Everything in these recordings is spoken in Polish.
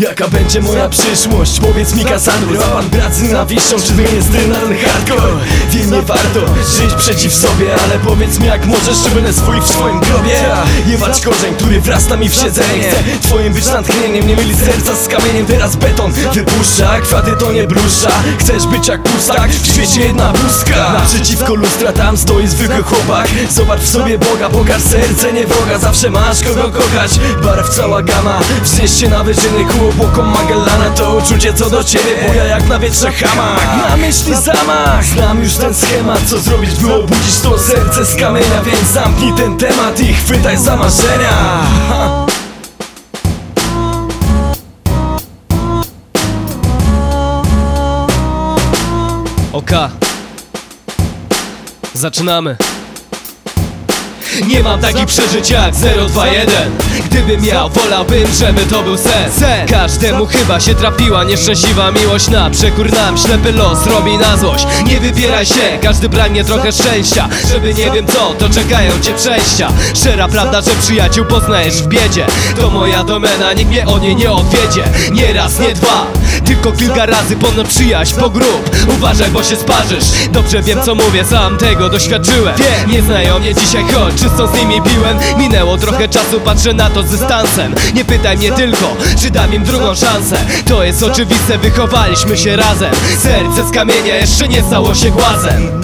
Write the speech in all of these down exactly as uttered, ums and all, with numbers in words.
Jaka będzie moja przyszłość? Powiedz mi, Kasandro. A pan brat z nienawiścią, czy to jest ten hardcore? Wiem, nie warto żyć przeciw sobie, ale powiedz mi, jak możesz, czy będę swój w swoim grobie? Jebać korzeń, który wrasta mi w siedzenie. Chcę twoim być natchnieniem, nie myli serca z kamieniem. Teraz beton wypuszcza, kwiaty to nie brusza. Chcesz być jak pustak, w świecie jedna bluzka. Naprzeciwko lustra tam stoi zwykły chłopak. Zobacz w sobie Boga, pokaż serce, nie wroga. Zawsze masz kogo kochać, barw cała gama. Wznieś się na wyżyny ku obłokom Magellana. To uczucie co do ciebie boja jak na wietrze hamak. Na myśli zamach, znam już ten schemat. Co zrobić, by obudzić to serce z kamienia? Więc zamknij ten temat i chwytaj za marzenia. Oka. Zaczynamy. Nie mam takich przeżyć jak zero dwa jeden. Gdybym miał, wolałbym, żeby to był sen. sen Każdemu chyba się trafiła nieszczęśliwa miłość. Na przekór nam ślepy los robi na złość. Nie wybieraj się, każdy pragnie trochę szczęścia. Żeby nie wiem co, to czekają cię przejścia. Szczera prawda, że przyjaciół poznajesz w biedzie. To moja domena, nikt mnie o niej nie odwiedzie. Nie raz, nie dwa, tylko kilka razy ponad przyjaźń po grób. Uważaj, bo się sparzysz. Dobrze wiem co mówię, sam tego doświadczyłem. Nie znają mnie dzisiaj, choć czysto z nimi piłem. Minęło trochę czasu, patrzę na to z dystansem. Nie pytaj mnie tylko, czy dam im drugą szansę. To jest oczywiste, wychowaliśmy się razem. Serce z kamienia jeszcze nie stało się głazem.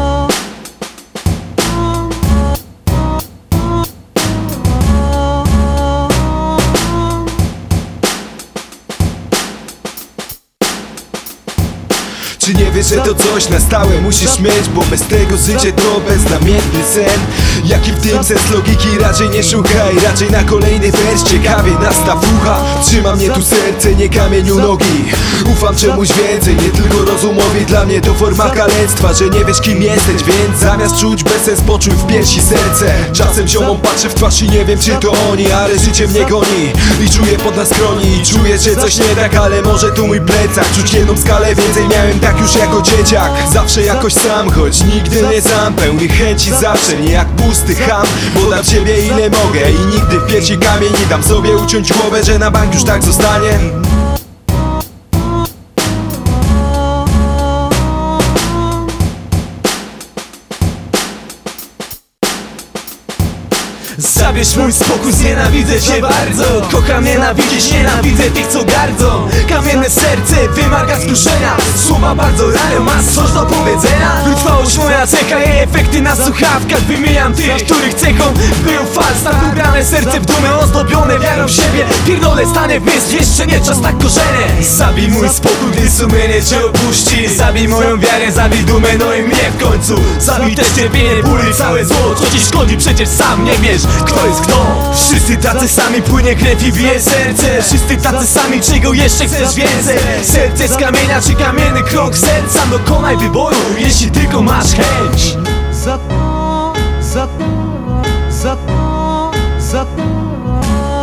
Czy nie wiesz, że to coś na stałe musisz mieć? Bo bez tego życie to beznamiętny sen. Jaki w tym sens logiki raczej nie szukaj. Raczej na kolejny wers ciekawie nastaw ucha. Trzyma mnie tu serce, nie kamieniu nogi. Ufam czemuś więcej, nie tylko rozumowi. Dla mnie to forma kalectwa, że nie wiesz kim jesteś. Więc zamiast czuć bezsens, poczuj w piersi serce. Czasem ziomom patrzę w twarz i nie wiem czy to oni, ale życie mnie goni i czuję pod nas kroni. I czuję, że coś nie tak, ale może tu mój plecak. Czuć jedną skalę więcej miałem tak już jako dzieciak. Zawsze jakoś sam, choć nigdy nie sam. Pełny chęci zawsze, nie jak pusty cham. Bo dam ciebie ile mogę i nigdy w piersi kamień nie dam sobie uciąć głowę, że na bank już tak zostanie. Zabierz mój spokój, znienawidzę cię bardzo. Kocham nienawidzieć, nienawidzę tych co gardzą. Kamienne serce wymaga skruszenia. Słowa bardzo rają, masz coś do powiedzenia. Wytrwałość moja cecha, jej efekty na słuchawkach. Wymieniam tych, których cechą był fals. Tak ubrane serce w dumę, ozdobione wiarą w siebie. Pierdolę stanę w miejscu, jeszcze nie czas na korzenie. Zabij mój spokój, gdy sumienie cię opuści. Zabij moją wiarę, zabij dumę, no i mnie w końcu. Zabij też cierpienie, ból i całe zło. Co ci szkodzi, przecież sam nie wiesz kto jest kto. Wszyscy tacy sami, płynie krew i bije serce. Wszyscy tacy sami, czego jeszcze chcesz więcej? Serce z kamienia czy kamienny krok serca? Dokonaj wyboru, jeśli tylko masz chęć. Za to, za to, za to, za to.